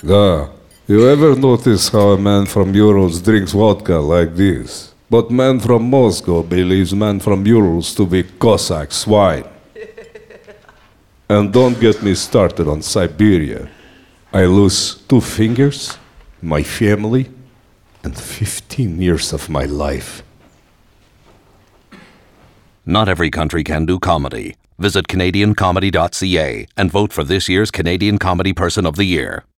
You ever notice how a man from Urals drinks vodka like this? But man from Moscow believes man from Urals to be Cossack swine. And don't get me started on Siberia. I lose 2 fingers, my family, and 15 years of my life. Not every country can do comedy. Visit CanadianComedy.ca and vote for this year's Canadian Comedy Person of the Year.